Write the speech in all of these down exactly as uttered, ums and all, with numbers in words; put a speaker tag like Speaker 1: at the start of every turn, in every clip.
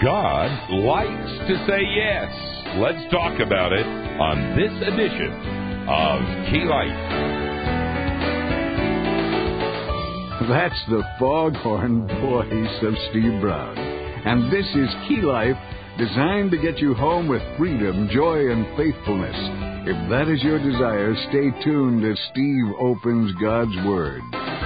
Speaker 1: God likes to say yes. Let's talk about it on this edition of Key Life.
Speaker 2: That's the foghorn voice of Steve Brown. And this is Key Life, designed to get you home with freedom, joy, and faithfulness. If that is your desire, stay tuned as Steve opens God's Word.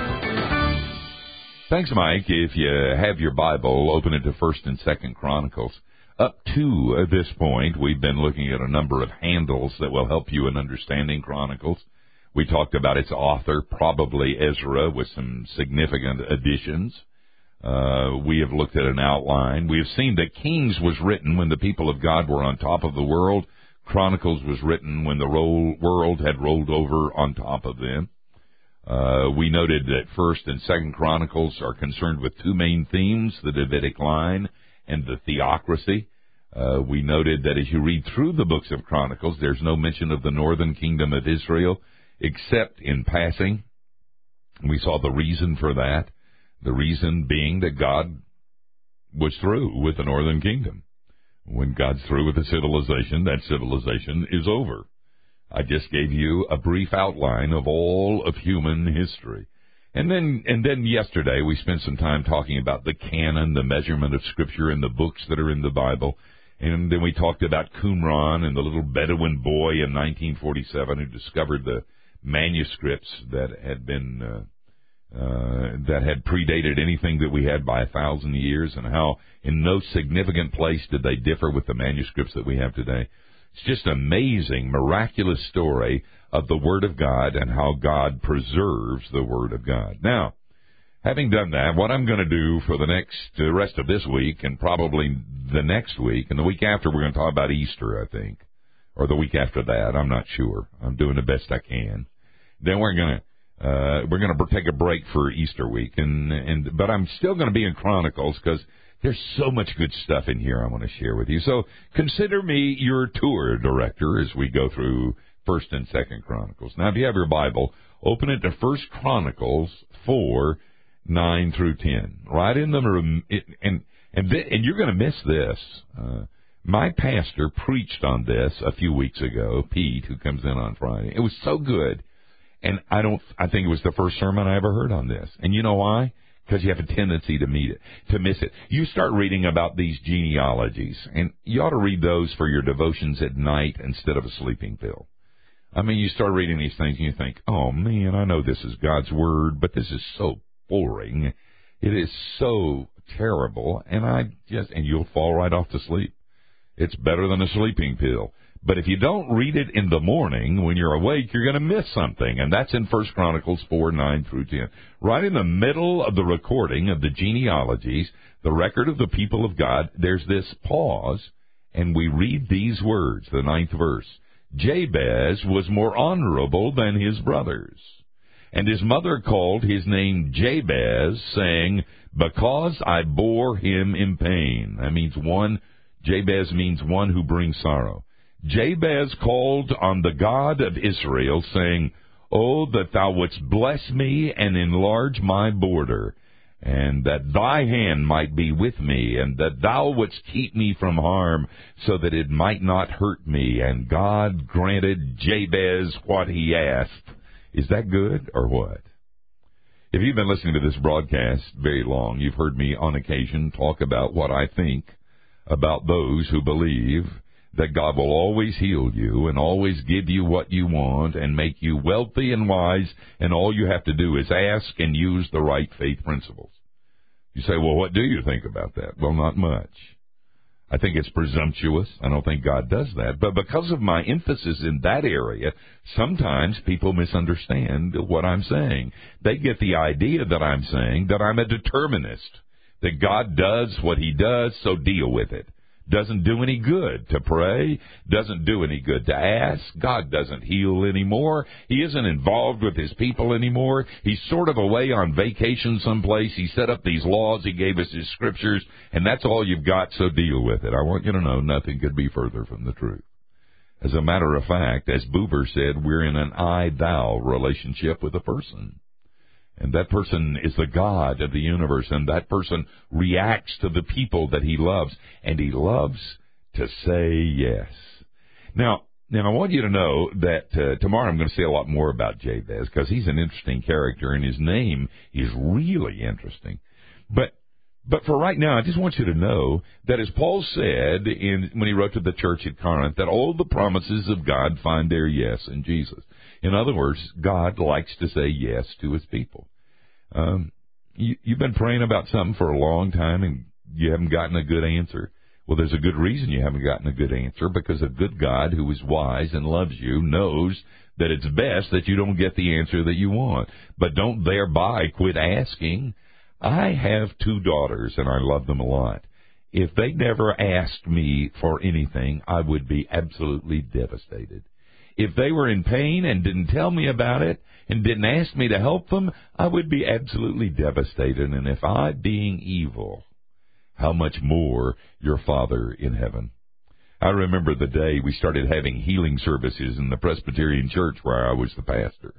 Speaker 1: Thanks, Mike. If you have your Bible, open it to First and Second Chronicles. Up to this point, we've been looking at a number of handles that will help you in understanding Chronicles. We talked about its author, probably Ezra, with some significant additions. Uh, we have looked at an outline. We have seen that Kings was written when the people of God were on top of the world. Chronicles was written when the roll, world had rolled over on top of them. Uh, we noted that First and Second Chronicles are concerned with two main themes, the Davidic line and the theocracy. Uh, we noted that as you read through the books of Chronicles, there's no mention of the northern kingdom of Israel, except in passing. We saw the reason for that, the reason being that God was through with the northern kingdom. When God's through with a civilization, that civilization is over. I just gave you a brief outline of all of human history. And then and then yesterday we spent some time talking about the canon, the measurement of Scripture and the books that are in the Bible. And then we talked about Qumran and the little Bedouin boy in nineteen forty-seven who discovered the manuscripts that had been uh, uh, that had predated anything that we had by a thousand years, and how in no significant place did they differ with the manuscripts that we have today. It's just an amazing, miraculous story of the Word of God and how God preserves the Word of God. Now, having done that, what I'm going to do for the next the rest of this week and probably the next week, and the week after we're going to talk about Easter, I think, or the week after that, I'm not sure. I'm doing the best I can. Then we're going to uh, we're going to take a break for Easter week, and and but I'm still going to be in Chronicles because there's so much good stuff in here I want to share with you. So consider me your tour director as we go through First and Second Chronicles. Now, if you have your Bible, open it to First Chronicles four, nine through ten. Right in the room, and and and you're going to miss this. Uh, my pastor preached on this a few weeks ago, Pete, who comes in on Friday. It was so good, and I don't. I think it was the first sermon I ever heard on this. And you know why? Because you have a tendency to meet it, to miss it. You start reading about these genealogies, and you ought to read those for your devotions at night instead of a sleeping pill. I mean, you start reading these things, and you think, oh, man, I know this is God's Word, but this is so boring. It is so terrible, and I just, and you'll fall right off to sleep. It's better than a sleeping pill. But if you don't read it in the morning when you're awake, you're going to miss something, and that's in First Chronicles four, nine through ten. Right in the middle of the recording of the genealogies, the record of the people of God, there's this pause, and we read these words, the ninth verse. Jabez was more honorable than his brothers, and his mother called his name Jabez, saying, because I bore him in pain. That means one, Jabez means one who brings sorrow. Jabez called on the God of Israel, saying, oh, that thou wouldst bless me and enlarge my border, and that thy hand might be with me, and that thou wouldst keep me from harm, so that it might not hurt me. And God granted Jabez what he asked. Is that good or what? If you've been listening to this broadcast very long, you've heard me on occasion talk about what I think about those who believe that God will always heal you and always give you what you want and make you wealthy and wise, and all you have to do is ask and use the right faith principles. You say, well, what do you think about that? Well, not much. I think it's presumptuous. I don't think God does that. But because of my emphasis in that area, sometimes people misunderstand what I'm saying. They get the idea that I'm saying that I'm a determinist, that God does what he does, so deal with it. Doesn't do any good to pray, doesn't do any good to ask. God doesn't heal anymore. He isn't involved with his people anymore. He's sort of away on vacation someplace. He set up these laws. He gave us his scriptures, and that's all you've got, so deal with it. I want you to know nothing could be further from the truth. As a matter of fact, as Buber said, we're in an I-thou relationship with a person. And that person is the God of the universe, and that person reacts to the people that he loves, and he loves to say yes. Now, now I want you to know that uh, tomorrow I'm going to say a lot more about Jabez, because he's an interesting character, and his name is really interesting. But But for right now, I just want you to know that as Paul said in when he wrote to the church at Corinth, that all the promises of God find their yes in Jesus. In other words, God likes to say yes to his people. Um, you, you've been praying about something for a long time and you haven't gotten a good answer. Well, there's a good reason you haven't gotten a good answer, because a good God who is wise and loves you knows that it's best that you don't get the answer that you want. But don't thereby quit asking. I have two daughters, and I love them a lot. If they never asked me for anything, I would be absolutely devastated. If they were in pain and didn't tell me about it and didn't ask me to help them, I would be absolutely devastated. And if I, being evil, how much more your Father in heaven? I remember the day we started having healing services in the Presbyterian church where I was the pastor.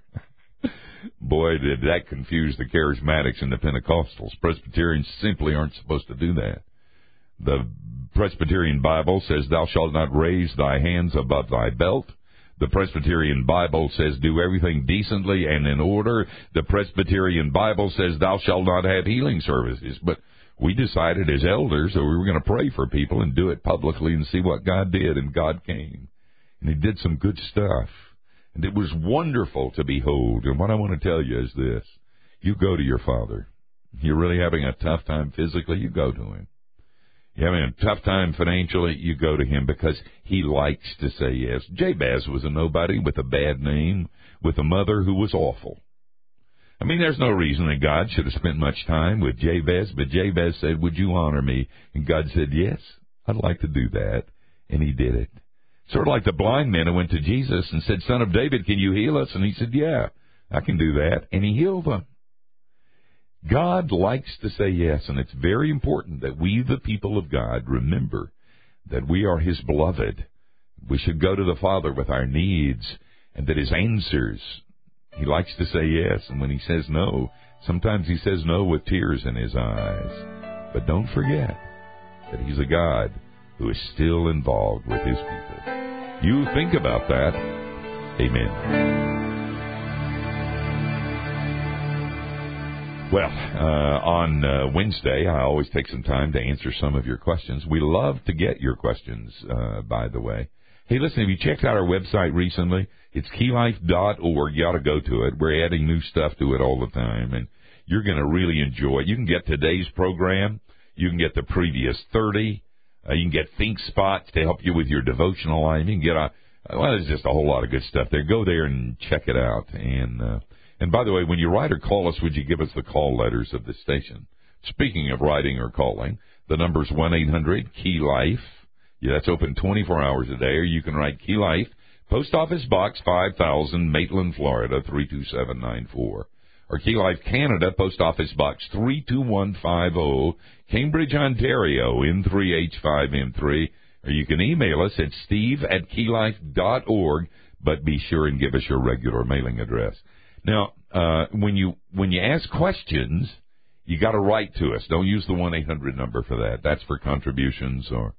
Speaker 1: Boy, did that confuse the charismatics and the Pentecostals. Presbyterians simply aren't supposed to do that. The Presbyterian Bible says, thou shalt not raise thy hands above thy belt. The Presbyterian Bible says, do everything decently and in order. The Presbyterian Bible says, thou shalt not have healing services. But we decided as elders that we were going to pray for people and do it publicly and see what God did, and God came. And he did some good stuff. And it was wonderful to behold. And what I want to tell you is this. You go to your Father. You're really having a tough time physically, you go to him. You're having a tough time financially, you go to him, because he likes to say yes. Jabez was a nobody with a bad name, with a mother who was awful. I mean, there's no reason that God should have spent much time with Jabez, but Jabez said, would you honor me? And God said, yes, I'd like to do that. And he did it. Sort of like the blind man who went to Jesus and said, Son of David, can you heal us? And he said, yeah, I can do that. And he healed them. God likes to say yes, and it's very important that we, the people of God, remember that we are his beloved. We should go to the Father with our needs, and that his answers, he likes to say yes. And when he says no, sometimes he says no with tears in his eyes. But don't forget that he's a God who is still involved with his people. You think about that. Amen. Well, uh, on uh, Wednesday, I always take some time to answer some of your questions. We love to get your questions, uh, by the way. Hey, listen, have you checked out our website recently? It's key life dot org. You ought to go to it. We're adding new stuff to it all the time, and you're going to really enjoy it. You can get today's program. You can get the previous thirty. Uh, you can get Think Spots to help you with your devotional life. You can get a, well, there's just a whole lot of good stuff there. Go there and check it out. And, uh, and by the way, when you write or call us, would you give us the call letters of the station? Speaking of writing or calling, the number's one eight hundred key life. Yeah, that's open twenty-four hours a day, or you can write Key Life, Post Office Box five thousand, Maitland, Florida, three two seven nine four. Or Key Life Canada, Post Office Box three two one five zero, Cambridge, Ontario, N three H five M three. Or you can email us at steve at key life dot org, but be sure and give us your regular mailing address. Now, uh, when you when you ask questions, you got to write to us. Don't use the one eight hundred number for that. That's for contributions or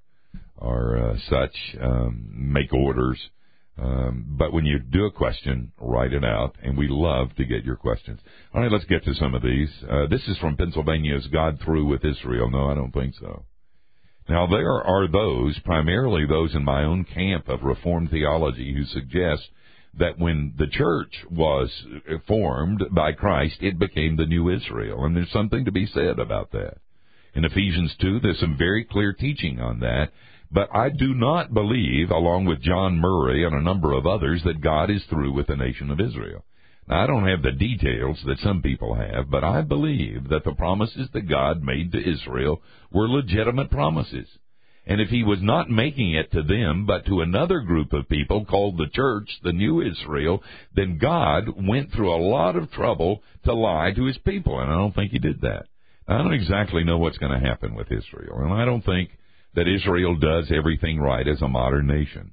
Speaker 1: or uh, such. Um, make orders. Um, but when you do a question, write it out, and we love to get your questions. All right, let's get to some of these. Uh, this is from Pennsylvania. Is God through with Israel? No, I don't think so. Now, there are those, primarily those in my own camp of Reformed theology, who suggest that when the church was formed by Christ, it became the new Israel, and there's something to be said about that. In Ephesians two, there's some very clear teaching on that. But I do not believe, along with John Murray and a number of others, that God is through with the nation of Israel. Now, I don't have the details that some people have, but I believe that the promises that God made to Israel were legitimate promises. And if he was not making it to them, but to another group of people called the church, the new Israel, then God went through a lot of trouble to lie to his people, and I don't think he did that. I don't exactly know what's going to happen with Israel, and I don't think that Israel does everything right as a modern nation.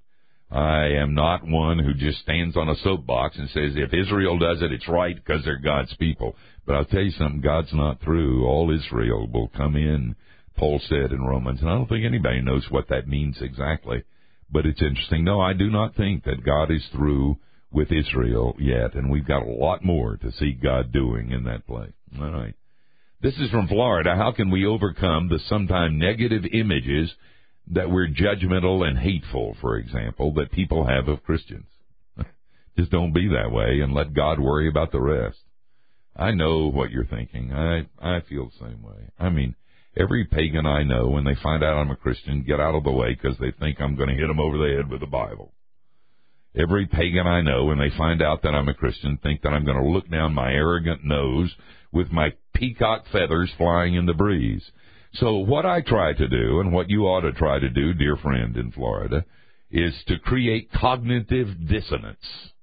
Speaker 1: I am not one who just stands on a soapbox and says, if Israel does it, it's right because they're God's people. But I'll tell you something, God's not through. All Israel will come in, Paul said in Romans, and I don't think anybody knows what that means exactly. But it's interesting. No, I do not think that God is through with Israel yet, and we've got a lot more to see God doing in that place. All right. This is from Florida. How can we overcome the sometimes negative images that we're judgmental and hateful, for example, that people have of Christians? Just don't be that way and let God worry about the rest. I know what you're thinking. I, I feel the same way. I mean, every pagan I know, when they find out I'm a Christian, get out of the way because they think I'm going to hit them over the head with the Bible. Every pagan I know, when they find out that I'm a Christian, think that I'm going to look down my arrogant nose with my peacock feathers flying in the breeze. So what I try to do, and what you ought to try to do, dear friend in Florida, is to create cognitive dissonance.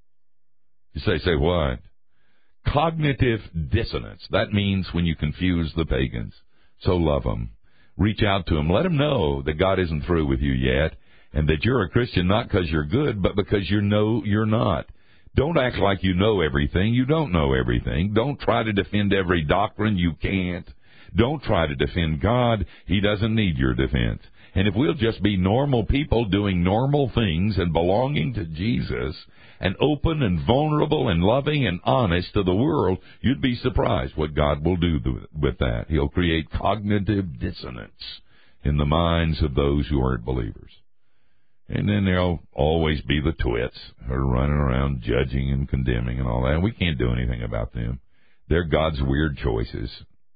Speaker 1: You say, say what? Cognitive dissonance. That means when you confuse the pagans. So love them. Reach out to them. Let them know that God isn't through with you yet, and that you're a Christian not because you're good, but because you know you're not. Don't act like you know everything. You don't know everything. Don't try to defend every doctrine. You can't. Don't try to defend God. He doesn't need your defense. And if we'll just be normal people doing normal things and belonging to Jesus and open and vulnerable and loving and honest to the world, you'd be surprised what God will do with that. He'll create cognitive dissonance in the minds of those who aren't believers. And then there'll always be the twits who are running around judging and condemning and all that. We can't do anything about them. They're God's weird choices.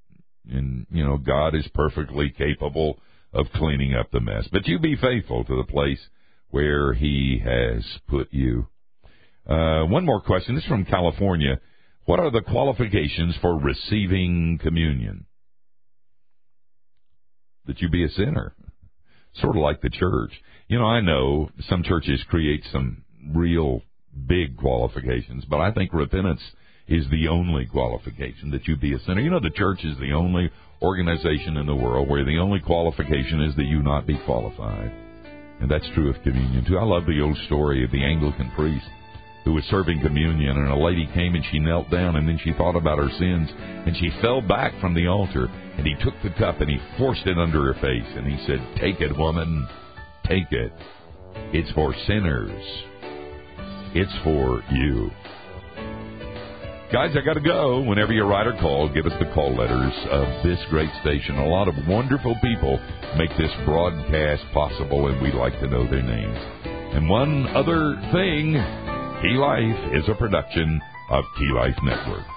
Speaker 1: And, you know, God is perfectly capable of cleaning up the mess. But you be faithful to the place where He has put you. Uh, one more question. This is from California. What are the qualifications for receiving communion? That you be a sinner. Sort of like the church. You know, I know some churches create some real big qualifications, but I think repentance is the only qualification, that you be a sinner. You know, the church is the only organization in the world where the only qualification is that you not be qualified. And that's true of communion, too. I love the old story of the Anglican priest who was serving communion, and a lady came and she knelt down, and then she thought about her sins, and she fell back from the altar, and he took the cup and he forced it under her face, and he said, "Take it, woman, take it. It's for sinners. It's for you." Guys, I got to go. Whenever you write or call, give us the call letters of this great station. A lot of wonderful people make this broadcast possible, and we'd like to know their names. And one other thing, Key Life is a production of Key Life Network.